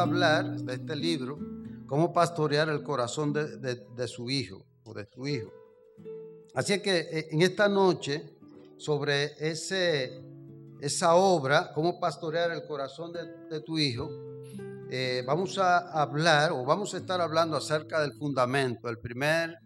hablar de este libro, cómo pastorear el corazón de su hijo o de tu hijo. Así que en esta noche, sobre esa obra, cómo pastorear el corazón de tu hijo, vamos a hablar o vamos a estar hablando acerca del fundamento, el primer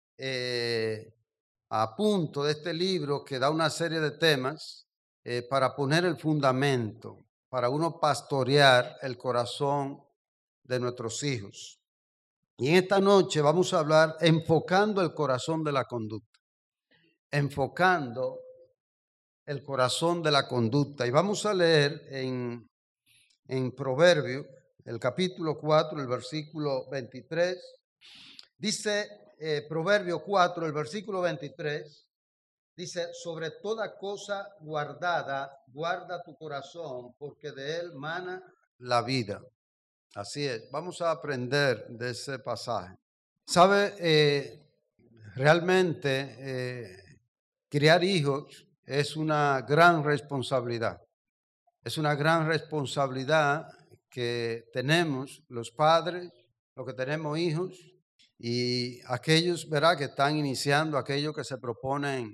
punto de este libro que da una serie de temas para poner el fundamento, para uno pastorear el corazón de nuestros hijos. Y en esta noche vamos a hablar enfocando el corazón de la conducta, enfocando el corazón de la conducta. Y vamos a leer en Proverbios, el capítulo 4, el versículo 23. Dice Proverbio 4, el versículo 23, dice: sobre toda cosa guardada, guarda tu corazón, porque de él mana la vida. Así es, vamos a aprender de ese pasaje. ¿Sabe? Realmente criar hijos es una gran responsabilidad. Es una gran responsabilidad que tenemos los padres, los que tenemos hijos, y aquellos, ¿verdad?, que están iniciando, aquellos que se proponen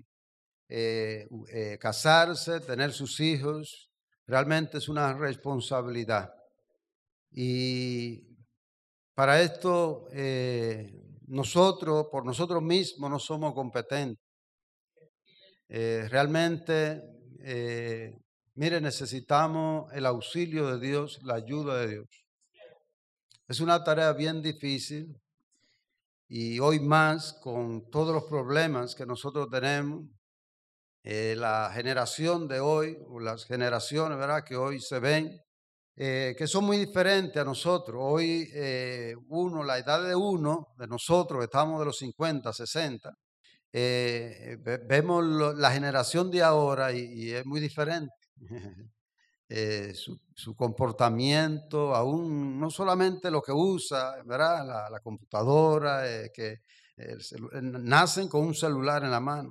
casarse, tener sus hijos. Realmente es una responsabilidad. Y para esto nosotros, por nosotros mismos, no somos competentes. Realmente, mire, necesitamos el auxilio de Dios, la ayuda de Dios. Es una tarea bien difícil y hoy más con todos los problemas que nosotros tenemos, la generación de hoy, o las generaciones, ¿verdad?, que hoy se ven, que son muy diferentes a nosotros. Hoy la edad de nosotros, estamos de los 50, 60, vemos la generación de ahora y es muy diferente. Su comportamiento, aún no solamente lo que usa, ¿verdad?, la computadora, que nacen con un celular en la mano.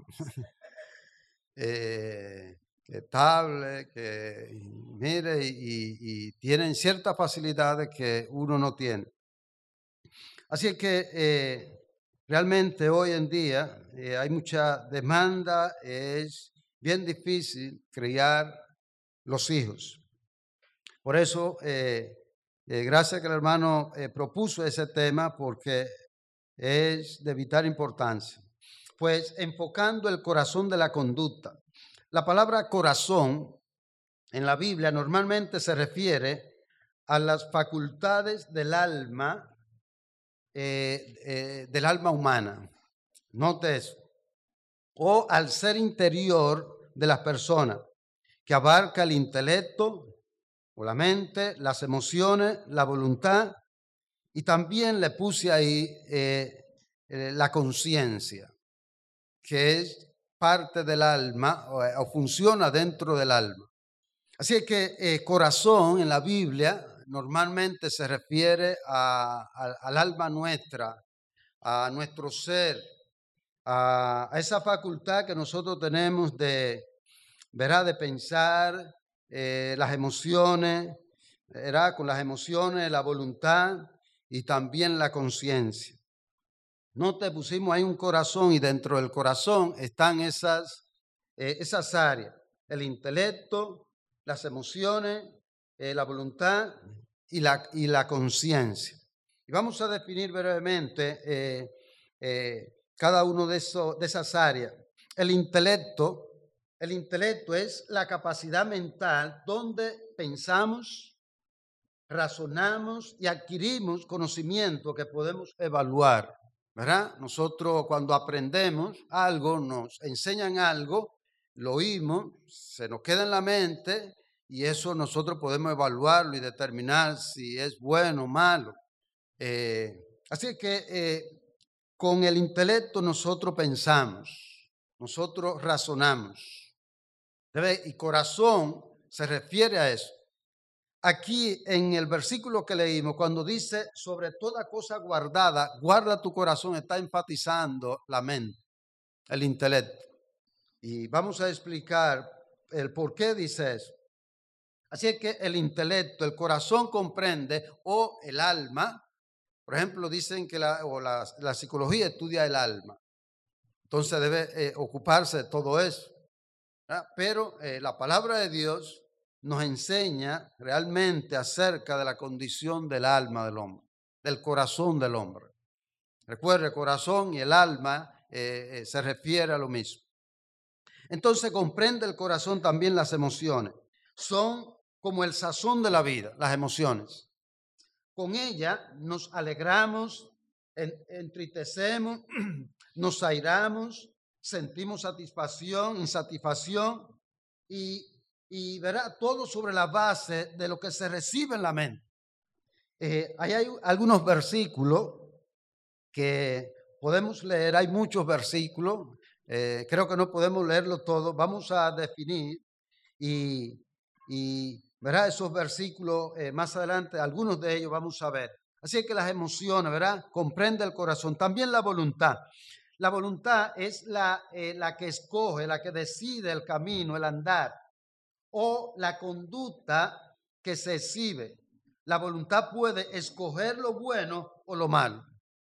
Que tablet, que mire, y tienen ciertas facilidades que uno no tiene. Así que realmente hoy en día hay mucha demanda, es bien difícil criar los hijos. Por eso, gracias que el hermano propuso ese tema, porque es de vital importancia. Pues enfocando el corazón de la conducta. La palabra corazón en la Biblia normalmente se refiere a las facultades del alma humana. Note eso. O al ser interior de las personas, que abarca el intelecto o la mente, las emociones, la voluntad, y también le puse ahí la conciencia, que es parte del alma o funciona dentro del alma. Así que corazón en la Biblia normalmente se refiere al alma nuestra, a nuestro ser, a esa facultad que nosotros tenemos de, ¿verdad?, de pensar, las emociones, ¿verdad?, con las emociones, la voluntad y también la conciencia. No te pusimos ahí un corazón, y dentro del corazón están esas áreas: el intelecto, las emociones, la voluntad y la conciencia. Y vamos a definir brevemente cada uno de esas áreas. El intelecto es la capacidad mental donde pensamos, razonamos y adquirimos conocimiento que podemos evaluar, ¿verdad? Nosotros cuando aprendemos algo, nos enseñan algo, lo oímos, se nos queda en la mente, y eso nosotros podemos evaluarlo y determinar si es bueno o malo. Así que con el intelecto nosotros pensamos, nosotros razonamos. Y corazón se refiere a eso. Aquí en el versículo que leímos, cuando dice sobre toda cosa guardada, guarda tu corazón, está enfatizando la mente, el intelecto. Y vamos a explicar el por qué dice eso. Así es que el intelecto, el corazón comprende, o el alma. Por ejemplo, dicen que la psicología estudia el alma. Entonces debe ocuparse de todo eso, ¿verdad? Pero la palabra de Dios nos enseña realmente acerca de la condición del alma del hombre, del corazón del hombre. Recuerde, el corazón y el alma se refiere a lo mismo. Entonces comprende el corazón también las emociones. Son como el sazón de la vida, las emociones. Con ella nos alegramos, entristecemos, nos airamos, sentimos satisfacción, insatisfacción y verá todo sobre la base de lo que se recibe en la mente. Hay algunos versículos que podemos leer, hay muchos versículos, creo que no podemos leerlo todo, vamos a definir y verá esos versículos más adelante, algunos de ellos vamos a ver. Así que las emociones, ¿verdad? Comprende el corazón. También la voluntad. La voluntad es la que escoge, la que decide el camino, el andar o la conducta que se exhibe. La voluntad puede escoger lo bueno o lo malo.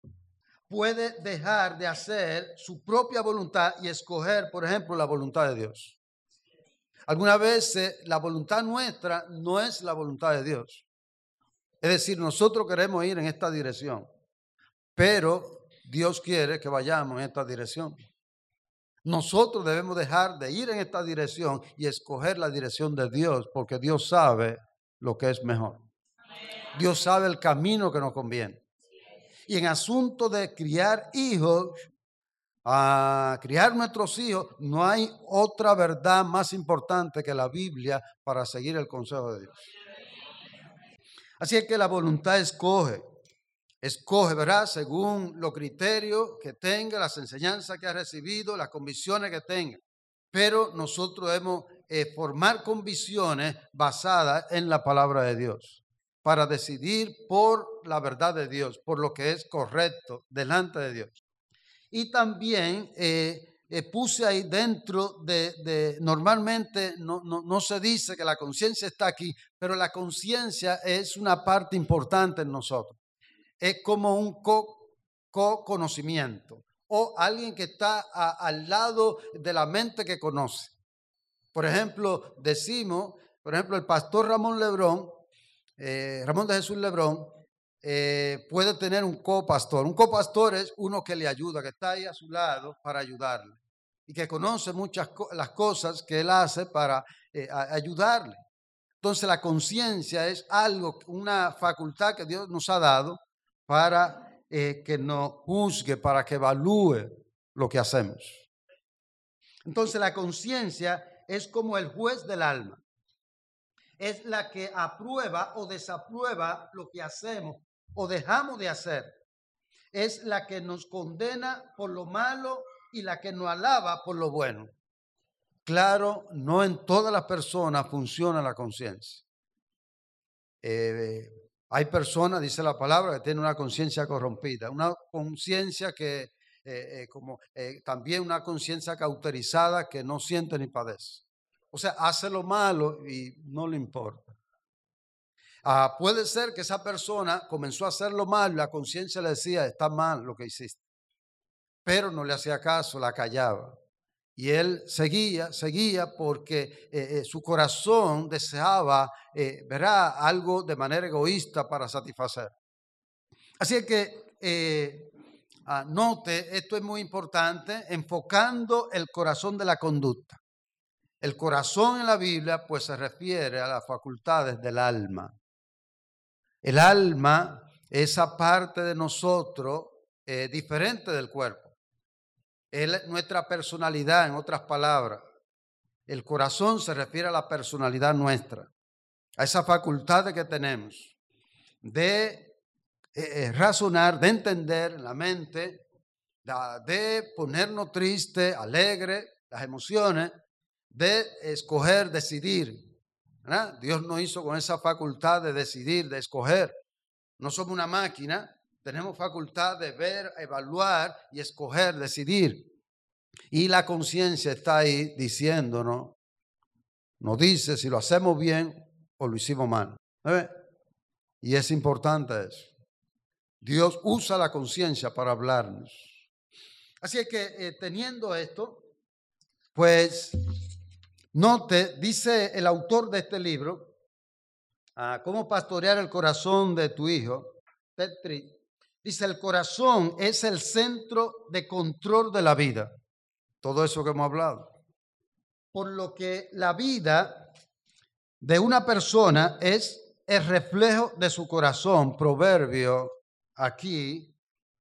Puede dejar de hacer su propia voluntad y escoger, por ejemplo, la voluntad de Dios. Algunas veces la voluntad nuestra no es la voluntad de Dios. Es decir, nosotros queremos ir en esta dirección, pero Dios quiere que vayamos en esta dirección. Nosotros debemos dejar de ir en esta dirección y escoger la dirección de Dios, porque Dios sabe lo que es mejor. Dios sabe el camino que nos conviene. Y en asunto de criar hijos, a criar nuestros hijos, no hay otra verdad más importante que la Biblia para seguir el consejo de Dios. Así es que la voluntad escoge, ¿verdad? Según los criterios que tenga, las enseñanzas que ha recibido, las convicciones que tenga. Pero nosotros debemos formar convicciones basadas en la palabra de Dios para decidir por la verdad de Dios, por lo que es correcto delante de Dios. Y también puse ahí dentro normalmente no se dice que la conciencia está aquí, pero la conciencia es una parte importante en nosotros. Es como un conocimiento o alguien que está al lado de la mente que conoce. Por ejemplo, el pastor Ramón Lebrón, Ramón de Jesús Lebrón, puede tener un copastor. Un copastor es uno que le ayuda, que está ahí a su lado para ayudarle y que conoce las cosas que él hace para ayudarle. Entonces la conciencia es una facultad que Dios nos ha dado para que nos juzgue, para que evalúe lo que hacemos. Entonces la conciencia es como el juez del alma. Es la que aprueba o desaprueba lo que hacemos o dejamos de hacer. Es la que nos condena por lo malo y la que nos alaba por lo bueno. Claro, no en todas las personas funciona la conciencia. Hay personas, dice la palabra, que tienen una conciencia corrompida, una conciencia que también una conciencia cauterizada que no siente ni padece. O sea, hace lo malo y no le importa. Puede ser que esa persona comenzó a hacer lo malo y la conciencia le decía, está mal lo que hiciste. Pero no le hacía caso, la callaba. Y él seguía porque su corazón deseaba verá algo de manera egoísta para satisfacer. Así que note, esto es muy importante, enfocando el corazón de la conducta. El corazón en la Biblia pues se refiere a las facultades del alma. El alma, esa parte de nosotros diferente del cuerpo. Es nuestra personalidad, en otras palabras. El corazón se refiere a la personalidad nuestra, a esa facultad que tenemos de razonar, de entender en la mente, de ponernos triste, alegre, las emociones, de escoger, decidir. ¿Verdad? Dios nos hizo con esa facultad de decidir, de escoger. No somos una máquina, tenemos facultad de ver, evaluar y escoger, decidir. Y la conciencia está ahí diciéndonos, nos dice si lo hacemos bien o lo hicimos mal. Y es importante eso. Dios usa la conciencia para hablarnos. Así es que teniendo esto, pues note, dice el autor de este libro, Cómo pastorear el corazón de tu hijo, Ted Tripp, dice: el corazón es el centro de control de la vida. Todo eso que hemos hablado. Por lo que la vida de una persona es el reflejo de su corazón. Proverbio aquí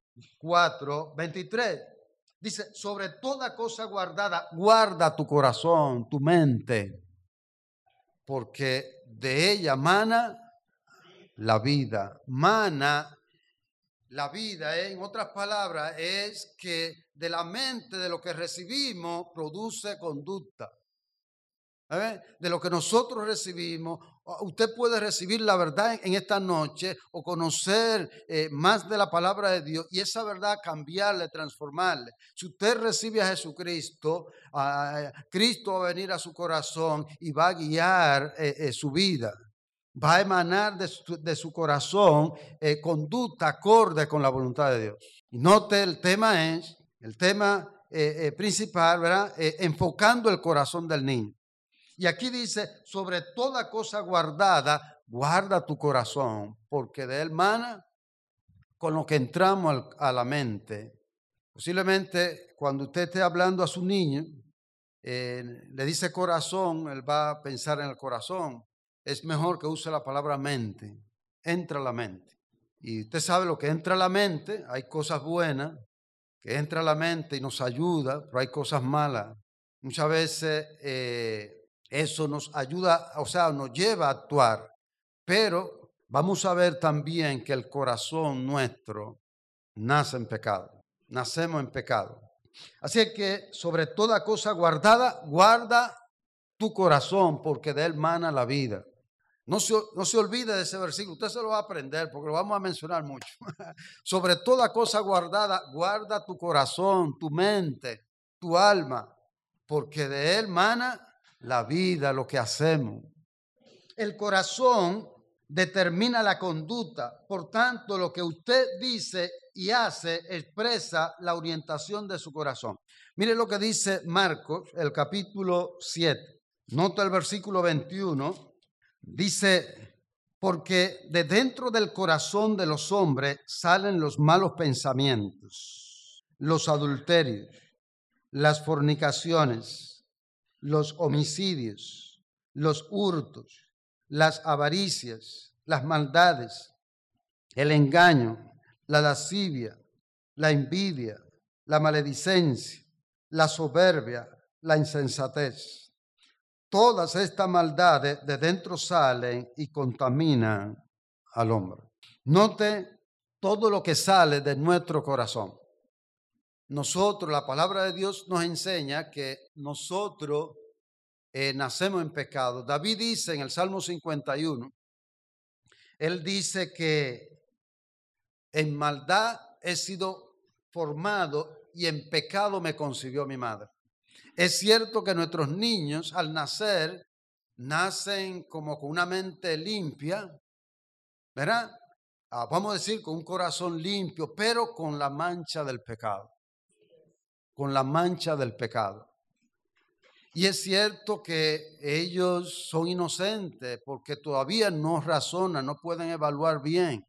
4:23. Dice: sobre toda cosa guardada, guarda tu corazón, tu mente, porque de ella mana la vida. Mana la vida, en otras palabras, es que de la mente, de lo que recibimos, produce conducta. De lo que nosotros recibimos, usted puede recibir la verdad en esta noche o conocer más de la palabra de Dios y esa verdad cambiarle, transformarle. Si usted recibe a Jesucristo, Cristo va a venir a su corazón y va a guiar su vida. Va a emanar de su corazón conducta acorde con la voluntad de Dios. Y note, el tema principal, ¿verdad? Enfocando el corazón del niño. Y aquí dice: sobre toda cosa guardada, guarda tu corazón, porque de él mana con lo que entramos a la mente. Posiblemente cuando usted esté hablando a su niño, le dice corazón, él va a pensar en el corazón. Es mejor que use la palabra mente, entra a la mente. Y usted sabe lo que entra a la mente, hay cosas buenas que entra a la mente y nos ayuda, pero hay cosas malas. Muchas veces eso nos ayuda, o sea, nos lleva a actuar, pero vamos a ver también que el corazón nuestro nace en pecado, nacemos en pecado. Así que sobre toda cosa guardada, guarda tu corazón, porque de él mana la vida. No se olvide de ese versículo, usted se lo va a aprender porque lo vamos a mencionar mucho. Sobre toda cosa guardada, guarda tu corazón, tu mente, tu alma, porque de él mana la vida, lo que hacemos. El corazón determina la conducta, por tanto, lo que usted dice y hace expresa la orientación de su corazón. Mire lo que dice Marcos, el capítulo 7. Nota el versículo 21. Dice: porque de dentro del corazón de los hombres salen los malos pensamientos, los adulterios, las fornicaciones, los homicidios, los hurtos, las avaricias, las maldades, el engaño, la lascivia, la envidia, la maledicencia, la soberbia, la insensatez. Todas estas maldades de dentro salen y contaminan al hombre. Note todo lo que sale de nuestro corazón. Nosotros, la palabra de Dios nos enseña que nosotros nacemos en pecado. David dice en el Salmo 51, él dice que en maldad he sido formado y en pecado me concibió mi madre. Es cierto que nuestros niños al nacer, nacen como con una mente limpia, ¿verdad? Vamos a decir con un corazón limpio, pero con la mancha del pecado. Con la mancha del pecado. Y es cierto que ellos son inocentes porque todavía no razonan, no pueden evaluar bien.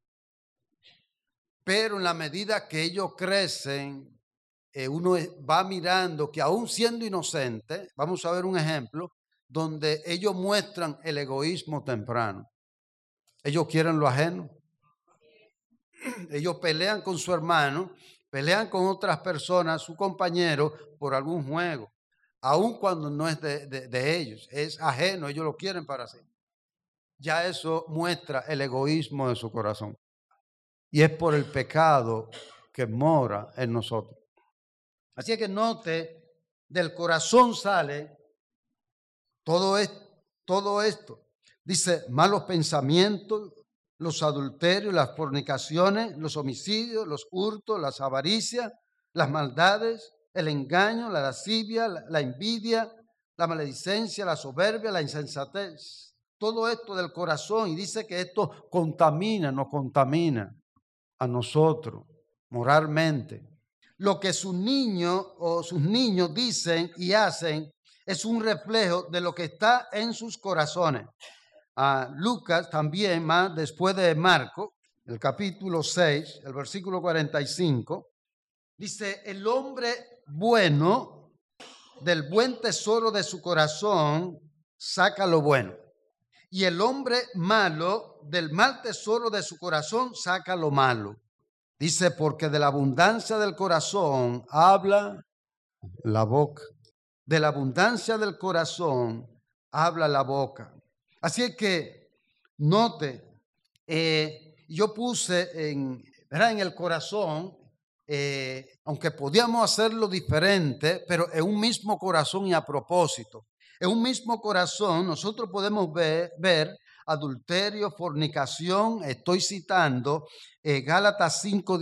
Pero en la medida que ellos crecen, uno va mirando que aún siendo inocente, vamos a ver un ejemplo, donde ellos muestran el egoísmo temprano. Ellos quieren lo ajeno. Ellos pelean con su hermano, pelean con otras personas, su compañero, por algún juego. Aun cuando no es de ellos, es ajeno, ellos lo quieren para sí. Ya eso muestra el egoísmo de su corazón. Y es por el pecado que mora en nosotros. Así que note, del corazón sale todo esto. Dice: malos pensamientos, los adulterios, las fornicaciones, los homicidios, los hurtos, las avaricias, las maldades, el engaño, la lascivia, la envidia, la maledicencia, la soberbia, la insensatez. todo esto del corazón y dice que esto nos contamina a nosotros moralmente. Lo que sus niños dicen y hacen es un reflejo de lo que está en sus corazones. Lucas también, más después de Marcos, el capítulo 6, el versículo 45, dice, el hombre bueno del buen tesoro de su corazón saca lo bueno, y el hombre malo del mal tesoro de su corazón saca lo malo. Dice, porque de la abundancia del corazón habla la boca. De la abundancia del corazón habla la boca. Así es que note, yo puse en el corazón, aunque podíamos hacerlo diferente, pero es un mismo corazón y a propósito. En un mismo corazón nosotros podemos ver adulterio, fornicación, estoy citando Gálatas 5,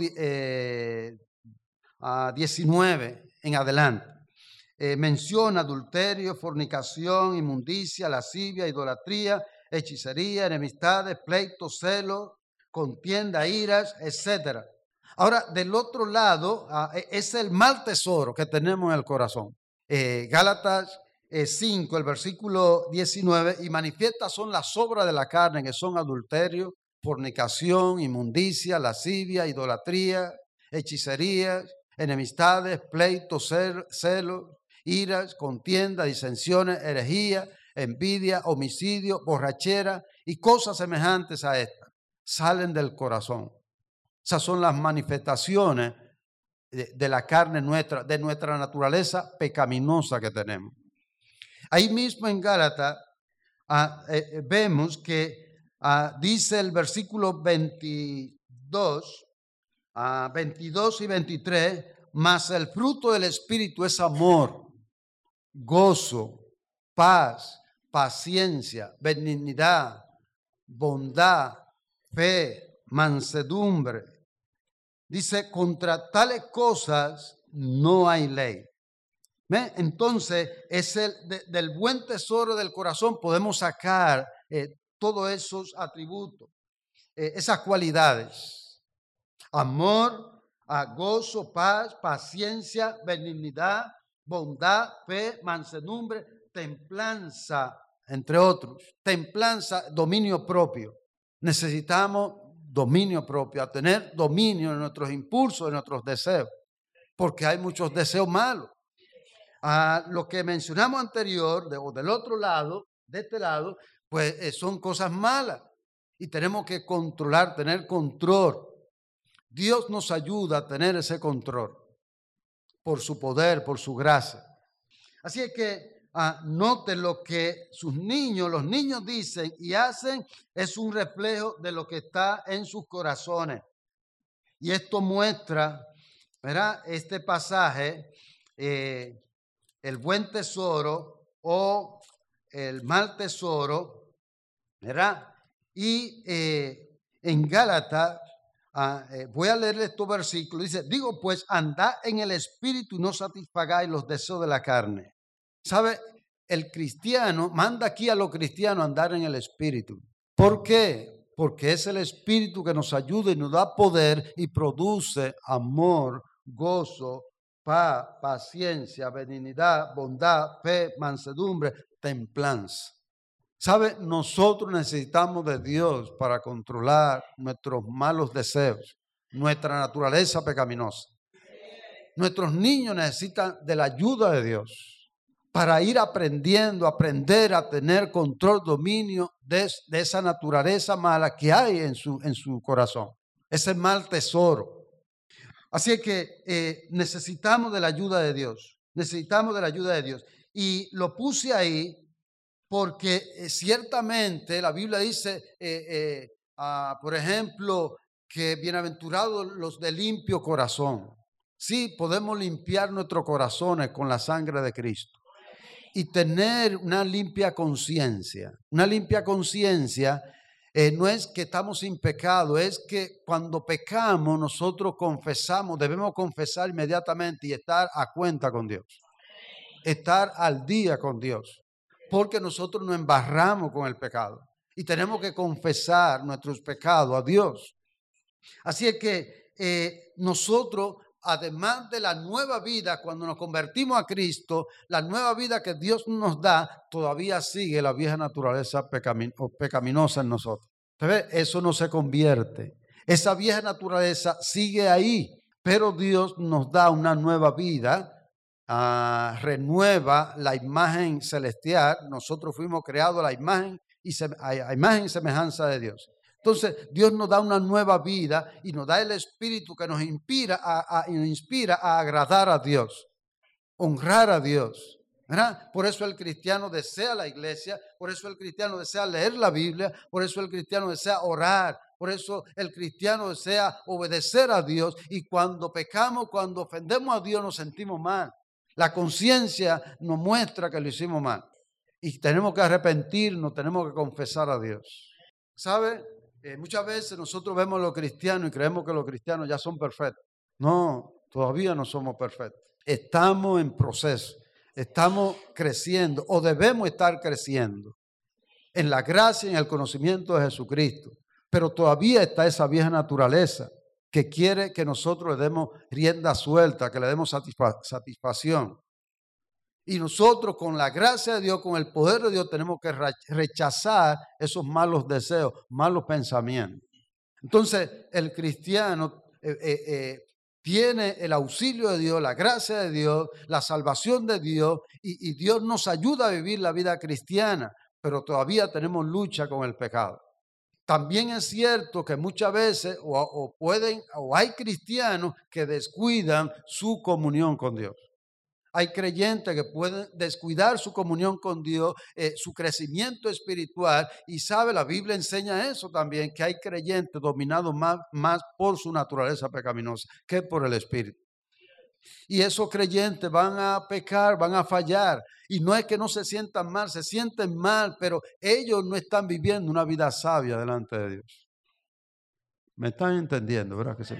19 en adelante. Menciona adulterio, fornicación, inmundicia, lascivia, idolatría, hechicería, enemistades, pleitos, celos, contienda, iras, etc. Ahora, del otro lado, es el mal tesoro que tenemos en el corazón. Gálatas 5, el versículo 19, y manifiestas son las obras de la carne, que son adulterio, fornicación, inmundicia, lascivia, idolatría, hechicerías, enemistades, pleitos, celos, iras, contienda, disensiones, herejía, envidia, homicidio, borrachera y cosas semejantes a estas. Salen del corazón. Esas son las manifestaciones de la carne nuestra, de nuestra naturaleza pecaminosa que tenemos. Ahí mismo en Gálatas vemos que dice el versículo 22, 22 y 23, mas el fruto del Espíritu es amor, gozo, paz, paciencia, benignidad, bondad, fe, mansedumbre. Dice, contra tales cosas no hay ley. ¿Ve? Entonces, es del buen tesoro del corazón podemos sacar todos esos atributos, esas cualidades. Amor, gozo, paz, paciencia, benignidad, bondad, fe, mansedumbre, templanza, entre otros. Templanza, dominio propio. Necesitamos dominio propio, a tener dominio en nuestros impulsos, en nuestros deseos, porque hay muchos deseos malos. Lo que mencionamos anterior, o del otro lado, de este lado, pues son cosas malas y tenemos que controlar, tener control. Dios nos ayuda a tener ese control por su poder, por su gracia. Así es que note lo que los niños dicen y hacen es un reflejo de lo que está en sus corazones. Y esto muestra, ¿verdad? Este pasaje, el buen tesoro o el mal tesoro, ¿verdad? Y en Gálatas, voy a leerle estos versículos, dice, digo pues, andad en el Espíritu y no satisfagáis los deseos de la carne. ¿Sabe? El cristiano manda aquí a los cristianos a andar en el Espíritu. ¿Por qué? Porque es el Espíritu que nos ayuda y nos da poder y produce amor, gozo, paz, paciencia, benignidad, bondad, fe, mansedumbre, templanza. ¿Sabe? Nosotros necesitamos de Dios para controlar nuestros malos deseos, nuestra naturaleza pecaminosa. Nuestros niños necesitan de la ayuda de Dios para ir aprender a tener control, dominio de esa naturaleza mala que hay en su corazón, ese mal tesoro. Así es que necesitamos de la ayuda de Dios, Y lo puse ahí porque ciertamente la Biblia dice, por ejemplo, que bienaventurados los de limpio corazón. Sí, podemos limpiar nuestros corazones con la sangre de Cristo y tener una limpia conciencia. Una limpia conciencia no es que estamos sin pecado, es que cuando pecamos nosotros confesamos, debemos confesar inmediatamente y estar a cuenta con Dios, estar al día con Dios, porque nosotros nos embarramos con el pecado. y tenemos que confesar nuestros pecados a Dios. Así es que nosotros, además de la nueva vida, cuando nos convertimos a Cristo, la nueva vida que Dios nos da, todavía sigue la vieja naturaleza pecaminosa en nosotros. ¿Sabes? Eso no se convierte. Esa vieja naturaleza sigue ahí, pero Dios nos da una nueva vida, renueva la imagen celestial. Nosotros fuimos creados a la imagen y semejanza de Dios. Entonces, Dios nos da una nueva vida y nos da el Espíritu que nos inspira a agradar a Dios, honrar a Dios, ¿verdad? Por eso el cristiano desea la iglesia, por eso el cristiano desea leer la Biblia, por eso el cristiano desea orar, por eso el cristiano desea obedecer a Dios. Y cuando pecamos, cuando ofendemos a Dios, nos sentimos mal. La conciencia nos muestra que lo hicimos mal y tenemos que arrepentirnos, tenemos que confesar a Dios. ¿Sabe? Muchas veces nosotros vemos a los cristianos y creemos que los cristianos ya son perfectos. No, todavía no somos perfectos. Estamos en proceso, estamos creciendo o debemos estar creciendo en la gracia y en el conocimiento de Jesucristo. Pero todavía está esa vieja naturaleza que quiere que nosotros le demos rienda suelta, que le demos satisfacción. Y nosotros con la gracia de Dios, con el poder de Dios, tenemos que rechazar esos malos deseos, malos pensamientos. Entonces, el cristiano tiene el auxilio de Dios, la gracia de Dios, la salvación de Dios, y Dios nos ayuda a vivir la vida cristiana, pero todavía tenemos lucha con el pecado. También es cierto que muchas veces o hay cristianos que descuidan su comunión con Dios. Hay creyentes que pueden descuidar su comunión con Dios, su crecimiento espiritual, y sabe, la Biblia enseña eso también, que hay creyentes dominados más por su naturaleza pecaminosa que por el Espíritu. Y esos creyentes van a pecar, van a fallar, y no es que no se sientan mal, se sienten mal, pero ellos no están viviendo una vida sabia delante de Dios. ¿Me están entendiendo, verdad que sí?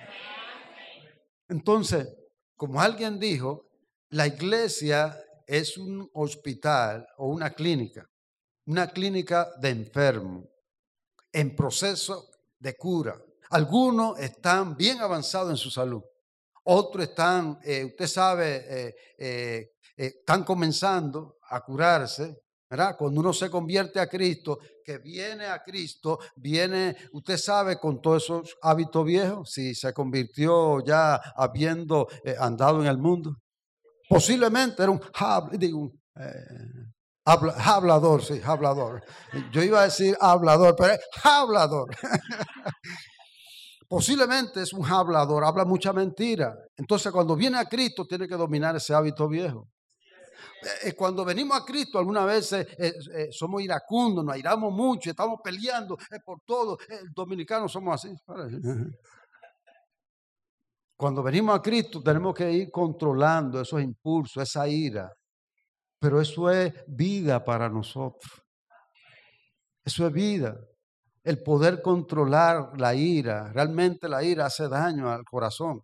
Entonces, como alguien dijo, la iglesia es un hospital o una clínica de enfermos en proceso de cura. Algunos están bien avanzados en su salud, otros están, usted sabe, están comenzando a curarse, ¿verdad? Cuando uno se convierte a Cristo, que viene a Cristo, viene, usted sabe, con todos esos hábitos viejos, si se convirtió ya habiendo andado en el mundo. Posiblemente era un hablador, sí, hablador. Yo iba a decir hablador, pero es hablador. Posiblemente es un hablador, habla mucha mentira. Entonces, cuando viene a Cristo, tiene que dominar ese hábito viejo. Cuando venimos a Cristo, algunas veces somos iracundos, nos airamos mucho, estamos peleando por todo. Dominicanos somos así. Cuando venimos a Cristo tenemos que ir controlando esos impulsos, esa ira. Pero eso es vida para nosotros. Eso es vida. El poder controlar la ira. Realmente la ira hace daño al corazón.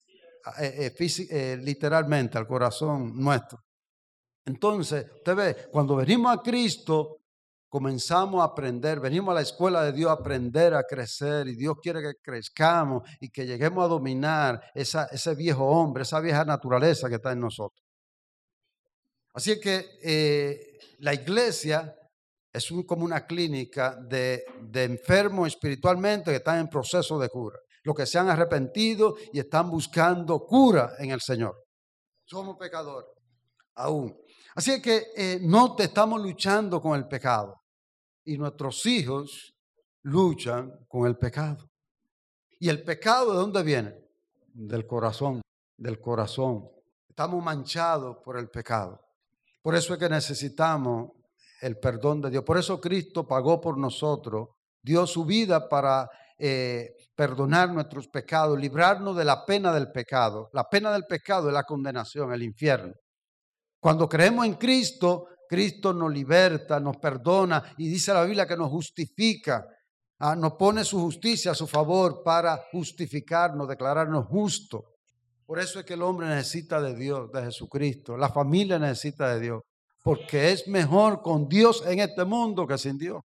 Literalmente al corazón nuestro. Entonces, usted ve, cuando venimos a Cristo, comenzamos a aprender, venimos a la escuela de Dios a aprender a crecer, y Dios quiere que crezcamos y que lleguemos a dominar ese viejo hombre, esa vieja naturaleza que está en nosotros. Así que la iglesia es como una clínica de enfermos espiritualmente que están en proceso de cura, los que se han arrepentido y están buscando cura en el Señor. Somos pecadores aún. Así que no te estamos luchando con el pecado. Y nuestros hijos luchan con el pecado. ¿Y el pecado de dónde viene? Del corazón, del corazón. Estamos manchados por el pecado. Por eso es que necesitamos el perdón de Dios. Por eso Cristo pagó por nosotros, dio su vida para perdonar nuestros pecados, librarnos de la pena del pecado. La pena del pecado es la condenación, el infierno. Cuando creemos en Cristo, Cristo nos liberta, nos perdona, y dice la Biblia que nos justifica, nos pone su justicia a su favor para justificarnos, declararnos justos. Por eso es que el hombre necesita de Dios, de Jesucristo. La familia necesita de Dios, porque es mejor con Dios en este mundo que sin Dios.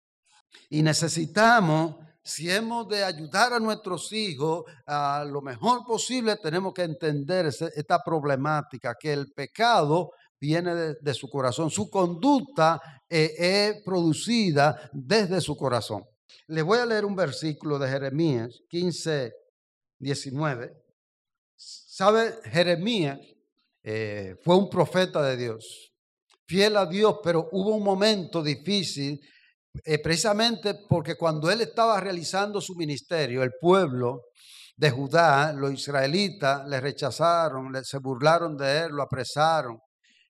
Y necesitamos, si hemos de ayudar a nuestros hijos a lo mejor posible, tenemos que entender esta problemática, que el pecado viene de su corazón. Su conducta es producida desde su corazón. Le voy a leer un versículo de Jeremías 15, 19. ¿Sabe? Jeremías fue un profeta de Dios, fiel a Dios, pero hubo un momento difícil, precisamente porque cuando él estaba realizando su ministerio, el pueblo de Judá, los israelitas, le rechazaron, se burlaron de él, lo apresaron,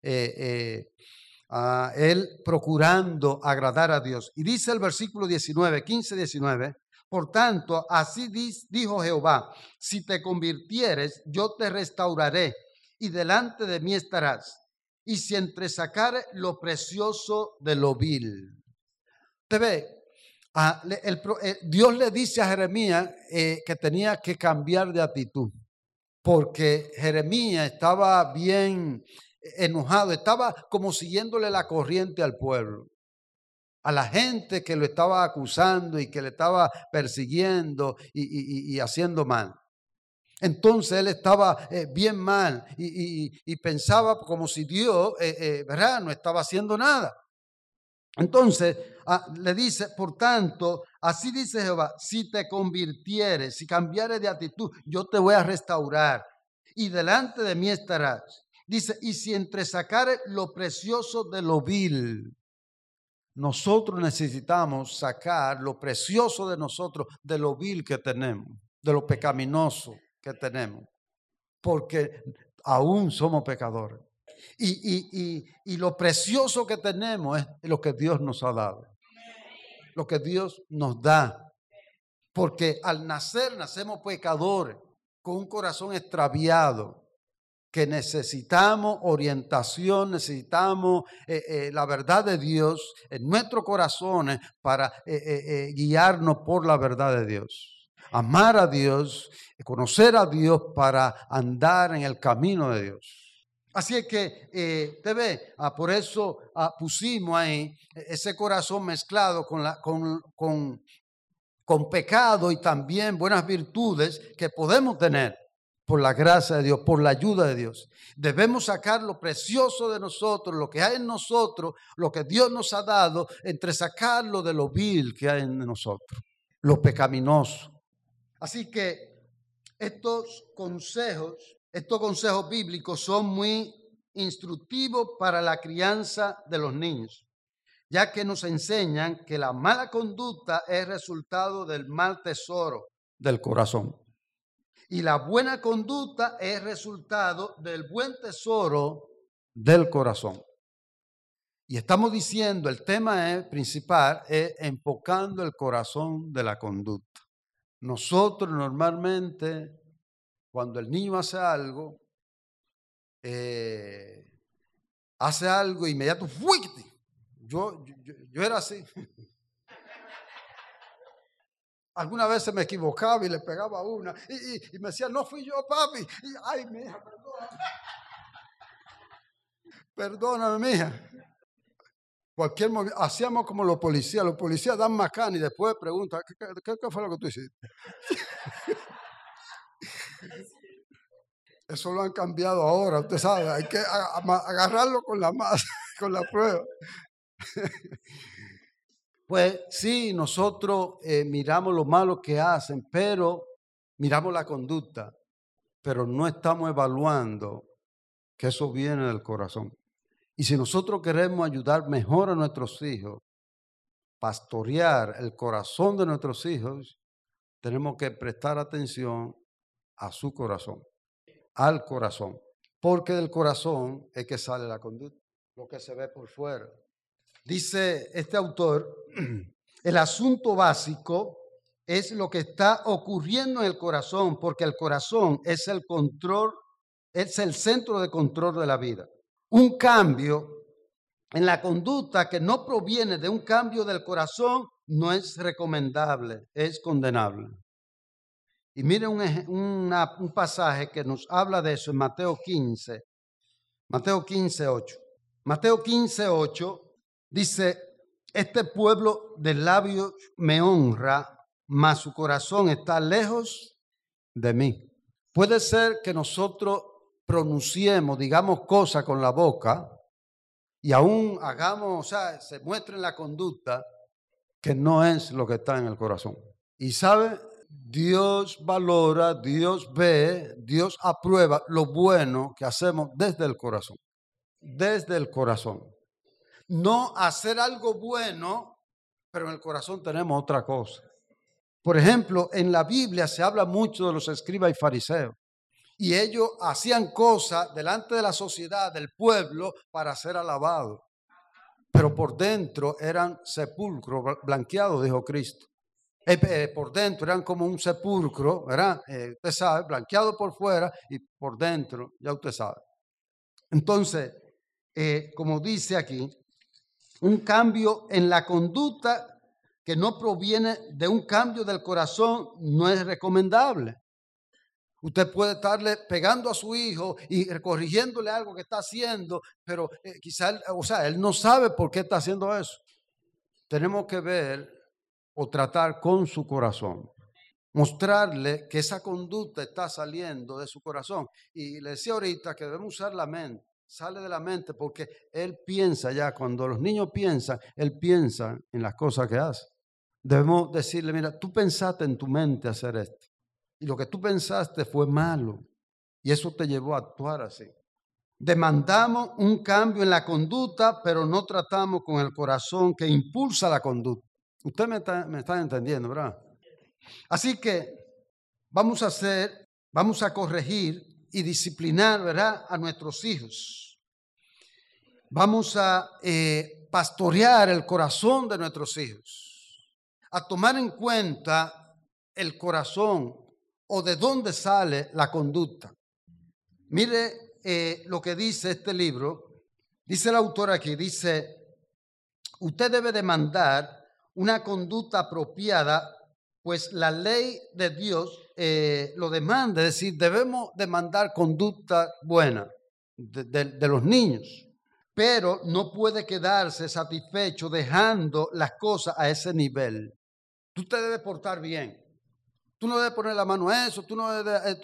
él procurando agradar a Dios. Y dice el versículo 19, 15, 19, por tanto, así dijo Jehová, si te convirtieres, yo te restauraré y delante de mí estarás. Y si entresacare lo precioso de lo vil. Te ve, Dios le dice a Jeremías que tenía que cambiar de actitud, porque Jeremías estaba bien enojado, estaba como siguiéndole la corriente al pueblo, a la gente que lo estaba acusando y que le estaba persiguiendo y haciendo mal. Entonces él estaba bien mal y pensaba como si Dios, ¿verdad?, no estaba haciendo nada. Entonces le dice, por tanto, así dice Jehová, si te convirtieres, si cambiares de actitud, yo te voy a restaurar y delante de mí estarás. Dice, y si entresacares lo precioso de lo vil. Nosotros necesitamos sacar lo precioso de nosotros, de lo vil que tenemos, de lo pecaminoso que tenemos, porque aún somos pecadores. Y lo precioso que tenemos es lo que Dios nos ha dado, lo que Dios nos da, porque al nacer nacemos pecadores, con un corazón extraviado, que necesitamos orientación, necesitamos la verdad de Dios en nuestros corazones para guiarnos por la verdad de Dios. Amar a Dios, conocer a Dios para andar en el camino de Dios. Así es que, te ve, por eso pusimos ahí ese corazón mezclado con pecado y también buenas virtudes que podemos tener por la gracia de Dios, por la ayuda de Dios. Debemos sacar lo precioso de nosotros, lo que hay en nosotros, lo que Dios nos ha dado, entre sacarlo de lo vil que hay en nosotros, lo pecaminoso. Así que estos consejos bíblicos son muy instructivos para la crianza de los niños, ya que nos enseñan que la mala conducta es resultado del mal tesoro del corazón. Y la buena conducta es resultado del buen tesoro del corazón. Y estamos diciendo, el tema principal es enfocando el corazón de la conducta. Nosotros normalmente, cuando el niño hace algo inmediato, ¡fuígate! Yo era así. Algunas veces me equivocaba y le pegaba una y me decía, no fui yo, papi. Y, ay, mi hija, perdóname. Perdóname, mi hija. Cualquier movimiento, hacíamos como los policías dan macana y después preguntan, ¿qué fue lo que tú hiciste? Eso lo han cambiado ahora, usted sabe, hay que agarrarlo con la masa, con la prueba. Pues sí, nosotros miramos lo malo que hacen, pero miramos la conducta, pero no estamos evaluando que eso viene del corazón. Y si nosotros queremos ayudar mejor a nuestros hijos, pastorear el corazón de nuestros hijos, tenemos que prestar atención a su corazón, al corazón, porque del corazón es que sale la conducta, lo que se ve por fuera. Dice este autor, el asunto básico es lo que está ocurriendo en el corazón, porque el corazón es el control, es el centro de control de la vida. Un cambio en la conducta que no proviene de un cambio del corazón no es recomendable, es condenable. Y miren un pasaje que nos habla de eso en Mateo 15, 8. Mateo 15, 8 dice, este pueblo de labios me honra, mas su corazón está lejos de mí. Puede ser que nosotros pronunciemos, digamos cosas con la boca y aún hagamos, o sea, se muestre en la conducta que no es lo que está en el corazón. Y sabe, Dios valora, Dios ve, Dios aprueba lo bueno que hacemos desde el corazón. Desde el corazón. No hacer algo bueno, pero en el corazón tenemos otra cosa. Por ejemplo, en la Biblia se habla mucho de los escribas y fariseos. Y ellos hacían cosas delante de la sociedad, del pueblo, para ser alabados. Pero por dentro eran sepulcros blanqueados, dijo Cristo. Por dentro eran como un sepulcro, ¿verdad? Usted sabe, blanqueado por fuera y por dentro, ya usted sabe. Entonces, como dice aquí, un cambio en la conducta que no proviene de un cambio del corazón no es recomendable. Usted puede estarle pegando a su hijo y corrigiéndole algo que está haciendo, pero quizá, él no sabe por qué está haciendo eso. Tenemos que ver o tratar con su corazón, mostrarle que esa conducta está saliendo de su corazón. Y le decía ahorita que debemos usar la mente, sale de la mente porque él piensa ya, cuando los niños piensan, él piensa en las cosas que hace. Debemos decirle, mira, tú pensaste en tu mente hacer esto. Y lo que tú pensaste fue malo. Y eso te llevó a actuar así. Demandamos un cambio en la conducta, pero no tratamos con el corazón que impulsa la conducta. Usted me está entendiendo, ¿verdad? Así que vamos a corregir y disciplinar, ¿verdad?, a nuestros hijos. Vamos a pastorear el corazón de nuestros hijos. A tomar en cuenta el corazón o de dónde sale la conducta. Mire lo que dice este libro. Dice el autor aquí, dice, usted debe demandar una conducta apropiada, pues la ley de Dios lo demanda. Es decir, debemos demandar conducta buena de los niños, pero no puede quedarse satisfecho dejando las cosas a ese nivel. Tú te debes portar bien. Tú no debes poner la mano a eso, tú no debes...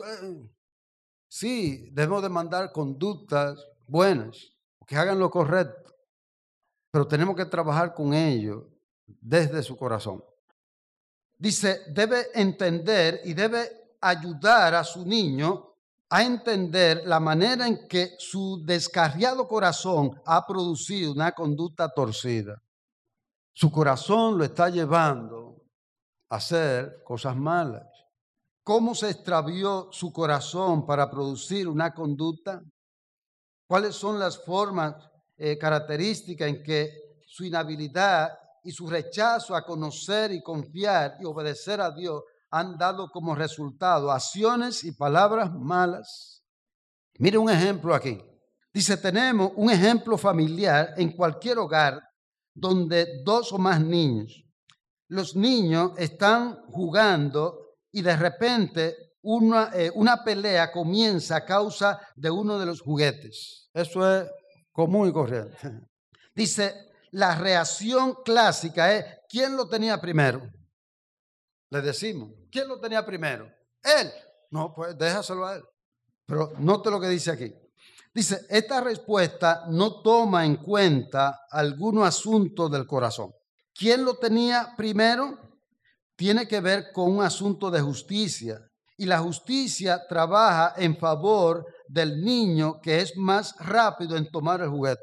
Sí, debemos demandar conductas buenas, que hagan lo correcto, pero tenemos que trabajar con ellos desde su corazón. Dice, debe entender y debe ayudar a su niño a entender la manera en que su descarriado corazón ha producido una conducta torcida. Su corazón lo está llevando a hacer cosas malas. ¿Cómo se extravió su corazón para producir una conducta? ¿Cuáles son las formas características en que su inhabilidad y su rechazo a conocer y confiar y obedecer a Dios han dado como resultado acciones y palabras malas? Mire un ejemplo aquí. Dice, tenemos un ejemplo familiar en cualquier hogar donde dos o más niños. Los niños están jugando y de repente una pelea comienza a causa de uno de los juguetes. Eso es común y corriente. Dice, la reacción clásica es, ¿quién lo tenía primero? Le decimos, ¿quién lo tenía primero? Él. No, pues déjaselo a él. Pero note lo que dice aquí. Dice, esta respuesta no toma en cuenta algunos asuntos del corazón. ¿Quién lo tenía primero? Tiene que ver con un asunto de justicia. Y la justicia trabaja en favor del niño que es más rápido en tomar el juguete.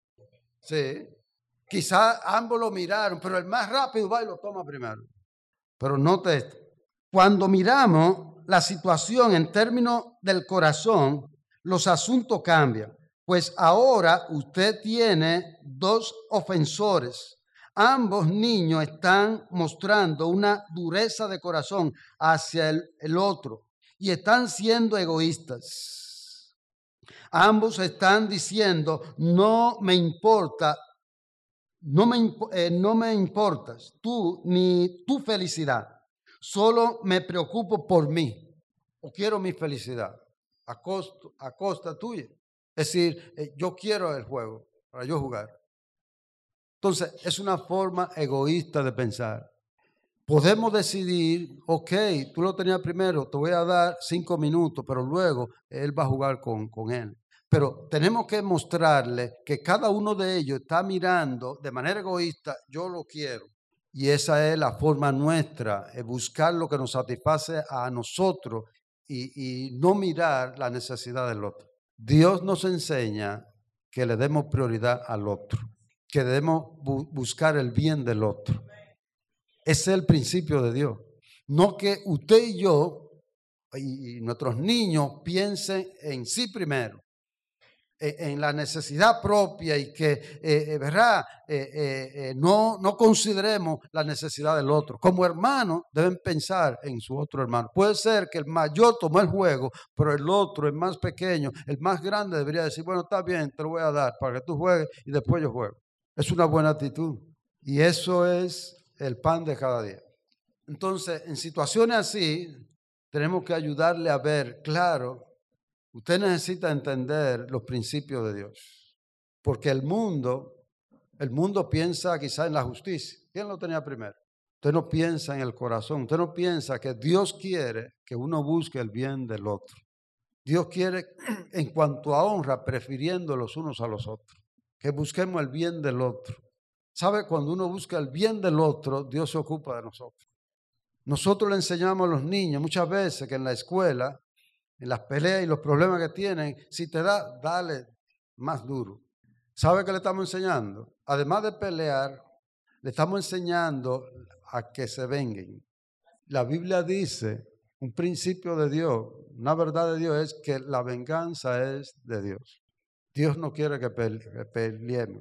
Sí. Quizá ambos lo miraron, pero el más rápido va y lo toma primero. Pero note esto. Cuando miramos la situación en términos del corazón, los asuntos cambian. Pues ahora usted tiene dos ofensores. Ambos niños están mostrando una dureza de corazón hacia el otro y están siendo egoístas. Ambos están diciendo, no me importa, no me importas tú ni tu felicidad, solo me preocupo por mí o quiero mi felicidad a costa tuya. Es decir, yo quiero el juego para yo jugar. Entonces, es una forma egoísta de pensar. Podemos decidir, ok, tú lo tenías primero, te voy a dar 5 minutos, pero luego él va a jugar con él. Pero tenemos que mostrarle que cada uno de ellos está mirando de manera egoísta, yo lo quiero. Y esa es la forma nuestra, es buscar lo que nos satisface a nosotros y no mirar la necesidad del otro. Dios nos enseña que le demos prioridad al otro, que debemos buscar el bien del otro. Ese es el principio de Dios. No que usted y yo y nuestros niños piensen en sí primero, en la necesidad propia y que, ¿verdad? No consideremos la necesidad del otro. Como hermanos deben pensar en su otro hermano. Puede ser que el mayor tomó el juego, pero el otro, el más pequeño, el más grande debería decir, bueno, está bien, te lo voy a dar para que tú juegues y después yo juego. Es una buena actitud y eso es el pan de cada día. Entonces, en situaciones así, tenemos que ayudarle a ver, claro, usted necesita entender los principios de Dios, porque el mundo piensa quizá en la justicia. ¿Quién lo tenía primero? Usted no piensa en el corazón, usted no piensa que Dios quiere que uno busque el bien del otro. Dios quiere, en cuanto a honra, prefiriendo los unos a los otros, que busquemos el bien del otro. ¿Sabe? Cuando uno busca el bien del otro, Dios se ocupa de nosotros. Nosotros le enseñamos a los niños muchas veces que en la escuela, en las peleas y los problemas que tienen, si te da, dale más duro. ¿Sabe qué le estamos enseñando? Además de pelear, le estamos enseñando a que se venguen. La Biblia dice, un principio de Dios, una verdad de Dios es que la venganza es de Dios. Dios no quiere que peleemos,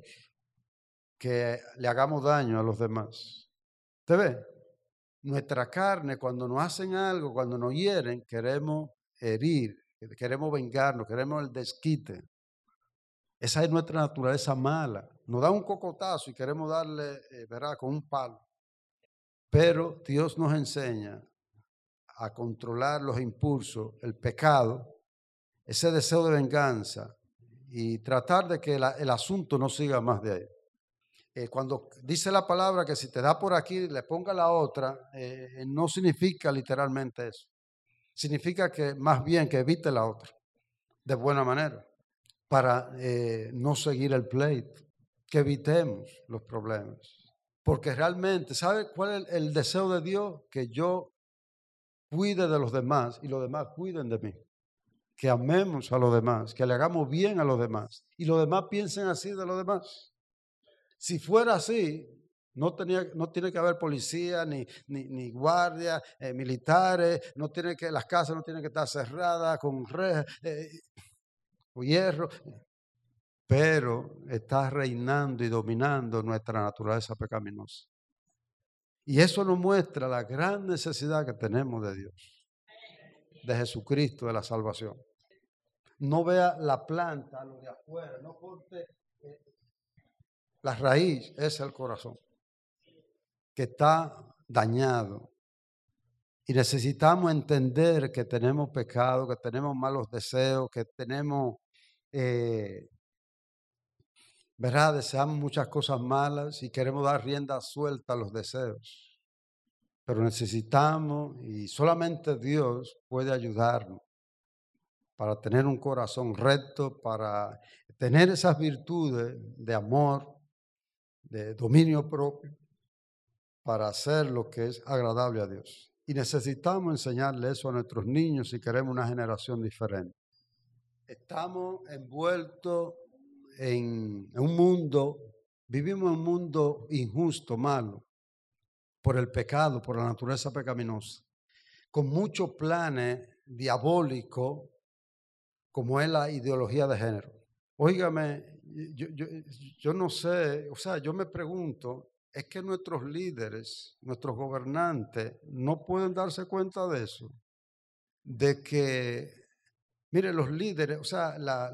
que le hagamos daño a los demás. ¿Te ve? Nuestra carne, cuando nos hacen algo, cuando nos hieren, queremos herir, queremos vengarnos, queremos el desquite. Esa es nuestra naturaleza mala. Nos da un cocotazo y queremos darle, ¿verdad?, con un palo. Pero Dios nos enseña a controlar los impulsos, el pecado, ese deseo de venganza y tratar de que el asunto no siga más de ahí. Cuando dice la palabra que si te da por aquí, le ponga la otra, no significa literalmente eso. Significa que más bien que evite la otra, de buena manera, para no seguir el pleito, que evitemos los problemas. Porque realmente, ¿sabe cuál es el deseo de Dios? Que yo cuide de los demás y los demás cuiden de mí. Que amemos a los demás, que le hagamos bien a los demás y los demás piensen así de los demás. Si fuera así, no tiene que haber policía, ni guardias, militares, las casas no tienen que estar cerradas con rejas, o hierro, pero está reinando y dominando nuestra naturaleza pecaminosa. Y eso nos muestra la gran necesidad que tenemos de Dios, de Jesucristo, de la salvación. No vea la planta, lo de afuera, no corte. La raíz es el corazón, que está dañado. Y necesitamos entender que tenemos pecado, que tenemos malos deseos, que tenemos, ¿verdad? Deseamos muchas cosas malas y queremos dar rienda suelta a los deseos. Pero necesitamos, y solamente Dios puede ayudarnos para tener un corazón recto, para tener esas virtudes de amor, de dominio propio, para hacer lo que es agradable a Dios. Y necesitamos enseñarle eso a nuestros niños si queremos una generación diferente. Estamos envueltos en un mundo, vivimos en un mundo injusto, malo, por el pecado, por la naturaleza pecaminosa, con muchos planes diabólicos, como es la ideología de género. Óigame, yo no sé, o sea, yo me pregunto, es que nuestros líderes, nuestros gobernantes, no pueden darse cuenta de eso, de que, mire, los líderes, o sea,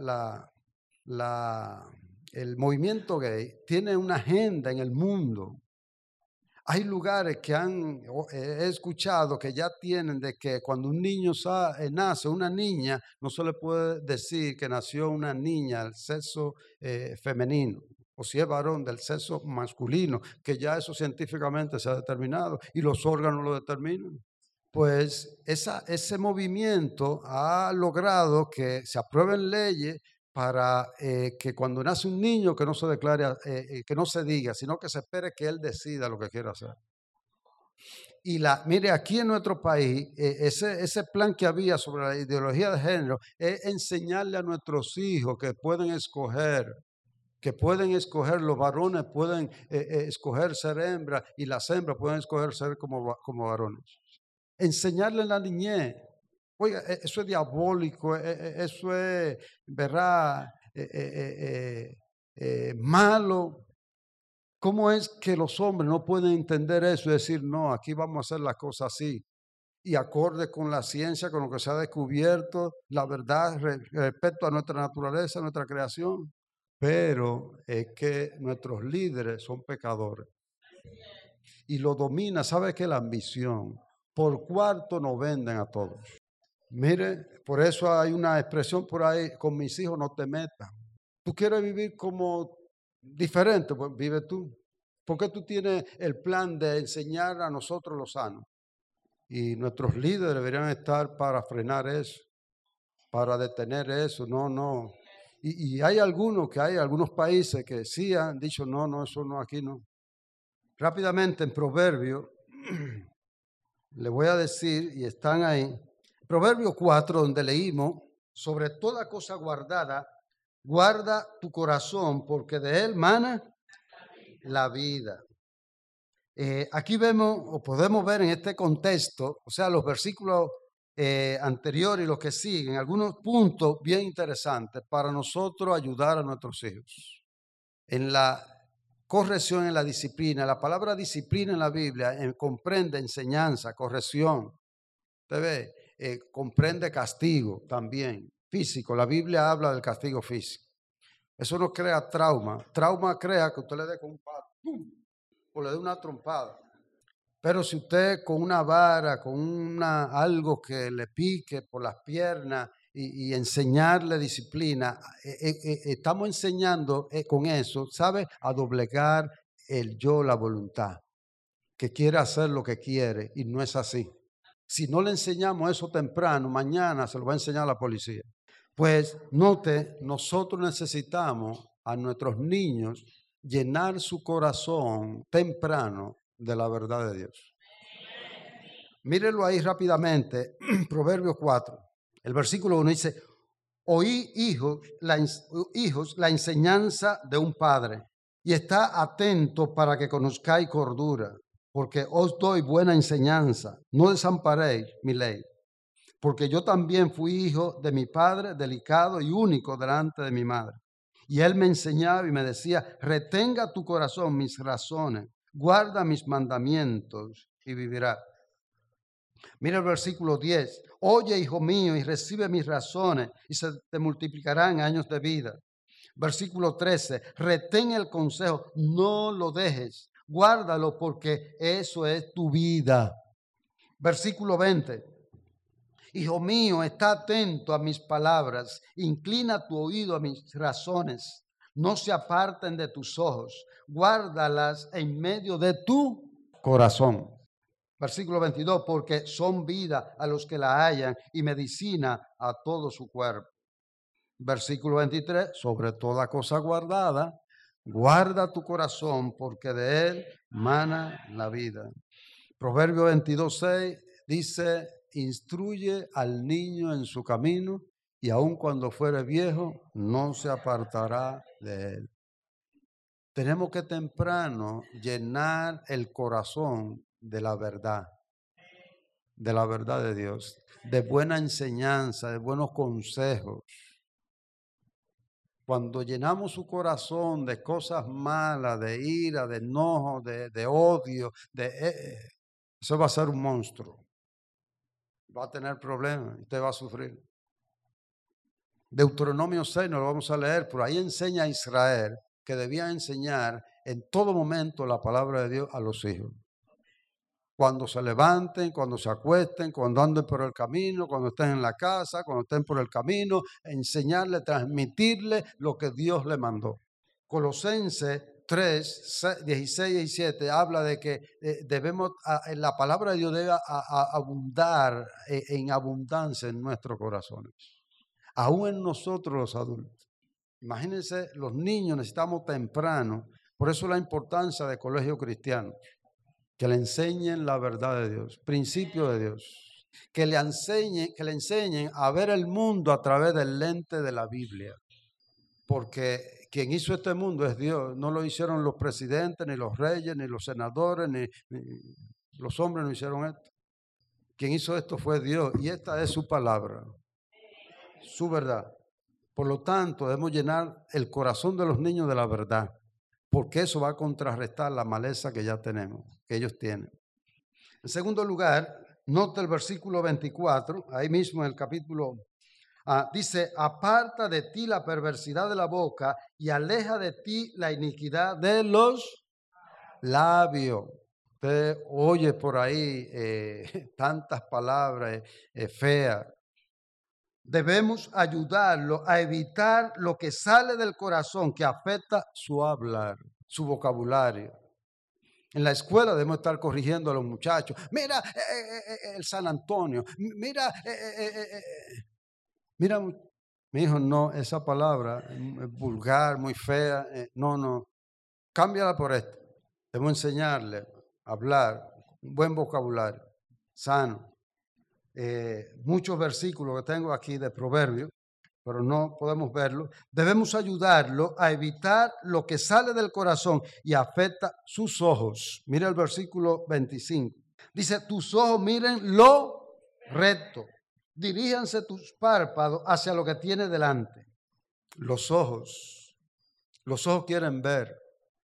el movimiento gay tiene una agenda en el mundo. Hay lugares que he escuchado que ya tienen de que cuando un niño nace, una niña, no se le puede decir que nació una niña, el sexo femenino. o si es varón del sexo masculino, que ya eso científicamente se ha determinado y los órganos lo determinan. Pues ese movimiento ha logrado que se aprueben leyes para que cuando nace un niño que no se declare, que no se diga, sino que se espere que él decida lo que quiere hacer. Y mire, aquí en nuestro país, ese plan que había sobre la ideología de género es enseñarle a nuestros hijos que pueden escoger, los varones pueden escoger ser hembras y las hembras pueden escoger ser como varones. Enseñarle en la niñez. Oiga, eso es diabólico, eso es, ¿verdad? Malo. ¿Cómo es que los hombres no pueden entender eso y decir, no, aquí vamos a hacer las cosas así? Y acorde con la ciencia, con lo que se ha descubierto, la verdad respecto a nuestra naturaleza, nuestra creación. Pero es que nuestros líderes son pecadores. Y lo domina, ¿sabe qué? La ambición. Por cuarto nos venden a todos. Mire, por eso hay una expresión por ahí, con mis hijos no te metas. Tú quieres vivir como diferente, pues vive tú. ¿Por qué tú tienes el plan de enseñar a nosotros lo sano? Y nuestros líderes deberían estar para frenar eso, para detener eso. No. Y hay algunos países que sí han dicho, no, eso no, aquí no. Rápidamente en Proverbios, le voy a decir, y están ahí, Proverbio 4, donde leímos, sobre toda cosa guardada, guarda tu corazón, porque de él mana la vida. Aquí vemos, o podemos ver en este contexto, o sea, los versículos anteriores y los que siguen, algunos puntos bien interesantes para nosotros ayudar a nuestros hijos. En la corrección, en la disciplina, la palabra disciplina en la Biblia comprende enseñanza, corrección. Usted ve, comprende castigo también, físico. La Biblia habla del castigo físico. Eso no crea trauma. Trauma crea que usted le dé con un palo, ¡pum!, o le dé una trompada. Pero si usted con una vara, con algo que le pique por las piernas y enseñarle disciplina, estamos enseñando con eso, ¿sabe? A doblegar el yo, la voluntad, que quiere hacer lo que quiere y no es así. Si no le enseñamos eso temprano, mañana se lo va a enseñar la policía. Pues note, nosotros necesitamos a nuestros niños llenar su corazón temprano de la verdad de Dios. Mírenlo ahí rápidamente, Proverbios 4, el versículo 1 dice, oí hijos la enseñanza de un padre y está atento para que conozcáis cordura, porque os doy buena enseñanza, no desamparéis mi ley. Porque yo también fui hijo de mi padre, delicado y único delante de mi madre. Y él me enseñaba y me decía, retenga tu corazón mis razones, guarda mis mandamientos y vivirás. Mira el versículo 10. Oye, hijo mío, y recibe mis razones, y se te multiplicarán años de vida. Versículo 13. Retén el consejo, no lo dejes, guárdalo porque eso es tu vida. Versículo 20. Hijo mío, está atento a mis palabras, inclina tu oído a mis razones, no se aparten de tus ojos, guárdalas en medio de tu corazón. Versículo 22, porque son vida a los que la hallan y medicina a todo su cuerpo. Versículo 23, sobre toda cosa guardada, guarda tu corazón, porque de él mana la vida. Proverbio 22:6 dice, instruye al niño en su camino y aun cuando fuere viejo no se apartará de él. Tenemos que temprano llenar el corazón de la verdad de Dios, de buena enseñanza, de buenos consejos. Cuando llenamos su corazón de cosas malas, de ira, de enojo, de odio, eso va a ser un monstruo. Va a tener problemas, usted va a sufrir. Deuteronomio 6 nos lo vamos a leer, por ahí enseña a Israel que debía enseñar en todo momento la palabra de Dios a los hijos. Cuando se levanten, cuando se acuesten, cuando anden por el camino, cuando estén en la casa, cuando estén por el camino, enseñarle, transmitirle lo que Dios le mandó. Colosenses 3, 16 y 17 habla de que debemos, la palabra de Dios debe abundar en abundancia en nuestros corazones, aún en nosotros los adultos. Imagínense, los niños necesitamos temprano, por eso la importancia de colegio cristiano, que le enseñen la verdad de Dios, principio de Dios, que le enseñen a ver el mundo a través del lente de la Biblia, porque quien hizo este mundo es Dios, no lo hicieron los presidentes, ni los reyes, ni los senadores, ni los hombres no hicieron esto. Quien hizo esto fue Dios, y esta es su palabra, su verdad. Por lo tanto, debemos llenar el corazón de los niños de la verdad, porque eso va a contrarrestar la maleza que ya tenemos, que ellos tienen. En segundo lugar, nota el versículo 24, ahí mismo en el capítulo, dice, aparta de ti la perversidad de la boca y aleja de ti la iniquidad de los labios. Usted oye por ahí tantas palabras feas. Debemos ayudarlo a evitar lo que sale del corazón, que afecta su hablar, su vocabulario. En la escuela debemos estar corrigiendo a los muchachos. Mira el San Antonio. Mira, mi hijo, no, esa palabra es vulgar, muy fea. No, cámbiala por esto. Debemos enseñarle a hablar, un buen vocabulario, sano. Muchos versículos que tengo aquí de Proverbios, pero no podemos verlo. Debemos ayudarlo a evitar lo que sale del corazón y afecta sus ojos. Mira el versículo 25. Dice, tus ojos miren lo recto. Diríjanse tus párpados hacia lo que tiene delante. Los ojos quieren ver.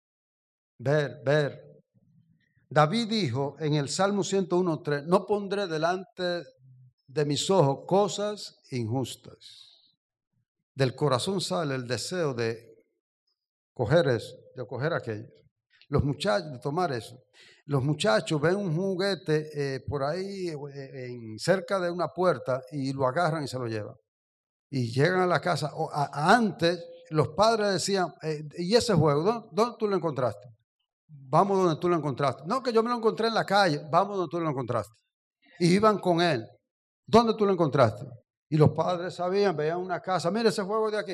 David dijo en el Salmo 101:3, no pondré delante de mis ojos cosas injustas. Del corazón sale el deseo de coger eso, de coger aquello. Los muchachos, de tomar eso. Los muchachos ven un juguete por ahí cerca de una puerta y lo agarran y se lo llevan. Y llegan a la casa. Antes los padres decían, ¿y ese juego? ¿Dónde tú lo encontraste? Vamos donde tú lo encontraste. No, que yo me lo encontré en la calle. Vamos donde tú lo encontraste. Y iban con él. ¿Dónde tú lo encontraste? Y los padres sabían, veían una casa. Mire ese juego de aquí.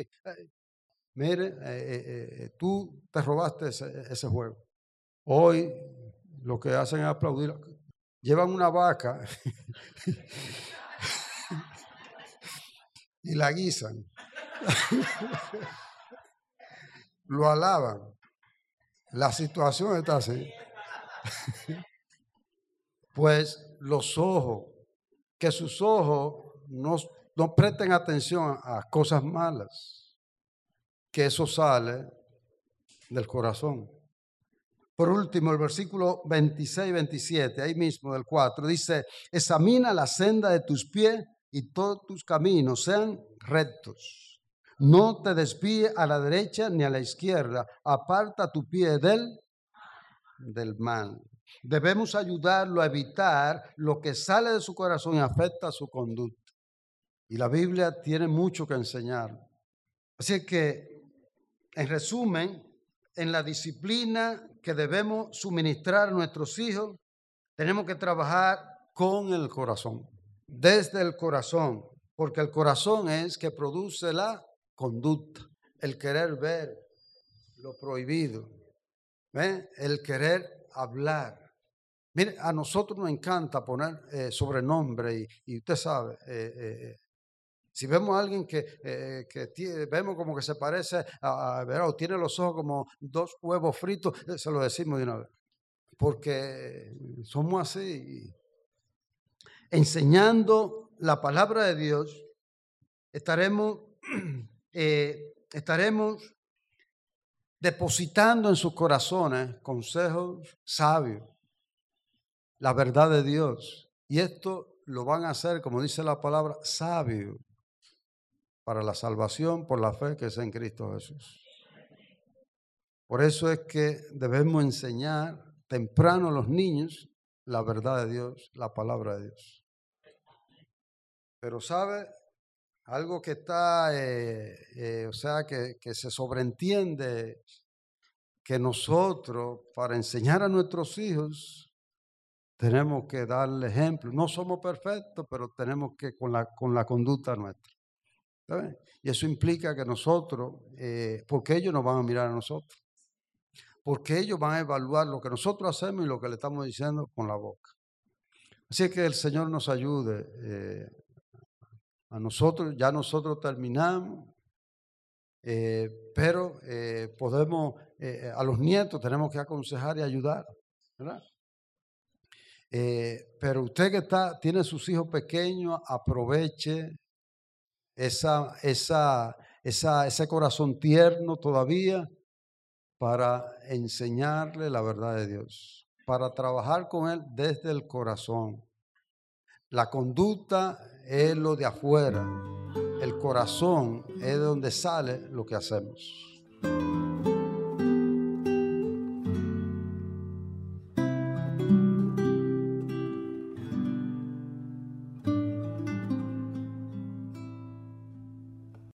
Mire, tú te robaste ese juego. Hoy lo que hacen es aplaudir. Llevan una vaca y la guisan. Lo alaban. La situación está así. Pues los ojos, que sus ojos no presten atención a cosas malas, que eso sale del corazón. Por último, el versículo 26 y 27, ahí mismo del 4, dice, examina la senda de tus pies y todos tus caminos sean rectos. No te desvíes a la derecha ni a la izquierda, aparta tu pie del mal. Debemos ayudarlo a evitar lo que sale de su corazón y afecta su conducta. Y la Biblia tiene mucho que enseñar. Así que, en resumen, en la disciplina que debemos suministrar a nuestros hijos, tenemos que trabajar con el corazón, desde el corazón, porque el corazón es que produce la conducta, el querer ver lo prohibido, el querer hablar. Mire, a nosotros nos encanta poner sobrenombre y usted sabe, si vemos a alguien que vemos como que se parece o tiene los ojos como dos huevos fritos, se lo decimos de una vez, porque somos así. Enseñando la palabra de Dios, estaremos depositando en sus corazones consejos sabios, la verdad de Dios. Y esto lo van a hacer, como dice la palabra, sabio para la salvación por la fe que es en Cristo Jesús. Por eso es que debemos enseñar temprano a los niños la verdad de Dios, la palabra de Dios. Pero ¿sabe? Algo que está, que se sobreentiende que nosotros, para enseñar a nuestros hijos, tenemos que darle ejemplo. No somos perfectos, pero tenemos que con la conducta nuestra. ¿Saben? Y eso implica que nosotros, porque ellos nos van a mirar a nosotros, porque ellos van a evaluar lo que nosotros hacemos y lo que le estamos diciendo con la boca. Así que el Señor nos ayude a nosotros. Ya nosotros terminamos, pero podemos, a los nietos tenemos que aconsejar y ayudar, ¿verdad? Pero usted que tiene sus hijos pequeños, aproveche ese corazón tierno todavía para enseñarle la verdad de Dios, para trabajar con él desde el corazón. La conducta es lo de afuera, el corazón es de donde sale lo que hacemos.